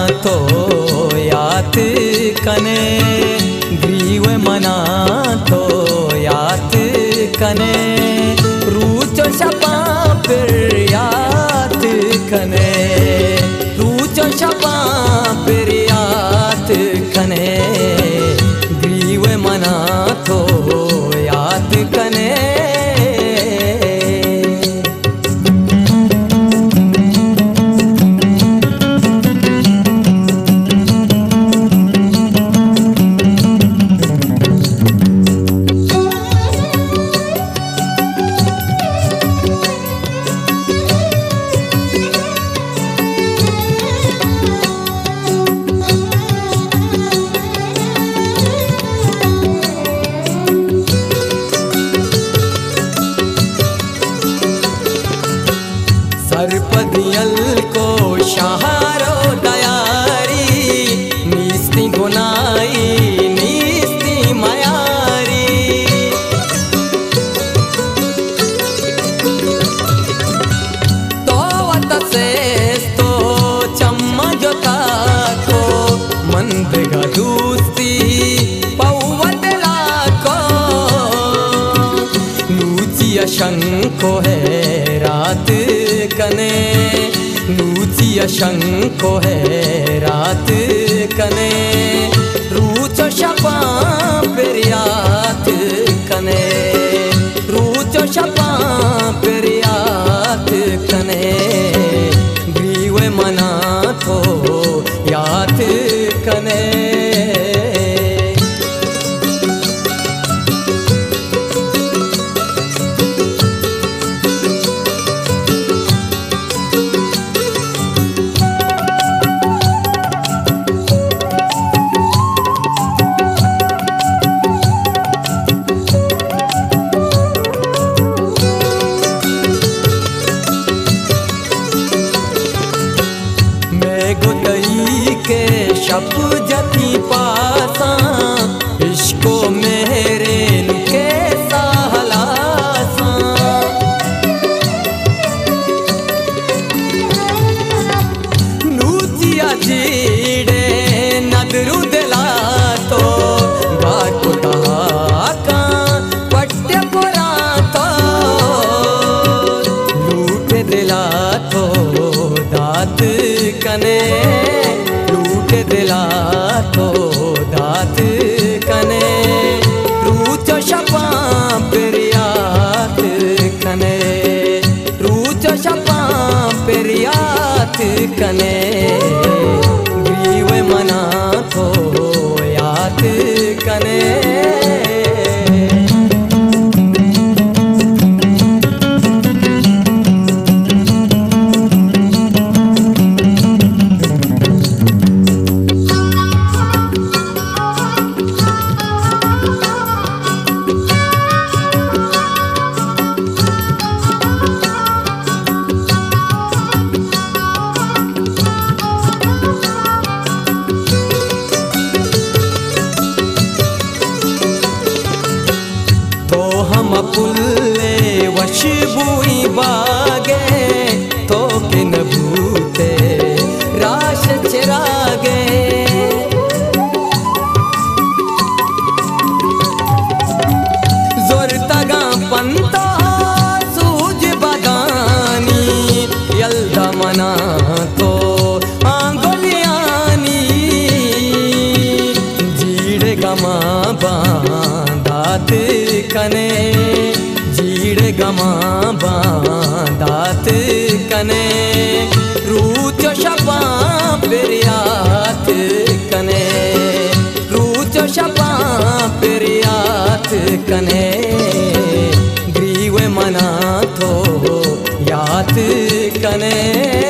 तो याद कने ग्रीव मना तो याद कने रूचो शपा फिर याद कने रूचो शपा फिर याद कने ग्रीव मना तो याद कने सर्पदियल को शहारो दयारी नीस्ती गुनाई नीस्ती मयारी तो वतसे तो चम्मा जोता को मंद गदूस्ती पौवदला को नूची अशंको है रात कने नूची अशंको है रात कने रूचो शपा फिर याद कने रूचो शपा फिर याद कने ग्रीव मना तो याद कने गुतई के शब जती पासा इश्को मेरे के सहलासा नूचिया जीड़े नदरू दिला तो बाको का पट्टे पुरा तो लूट दिला तो दात कने लूट दिला तो दात कने रूचो शपा फिर याद कने रूचो शपा फिर याद कने ग्रीव मना तो याद कने पुल्ले वशबुई बागे तो के न भूते राश चिरागे जोर तगा पंता सूज बदानी यल्दा मना तो आंगुलियानी जीड़ गमा बांधात कने जीड़ गमा बांधात कने रूचो शपा फिर याद कने रूचो शपा फिर याद कने ग्रीव मना तो याद कने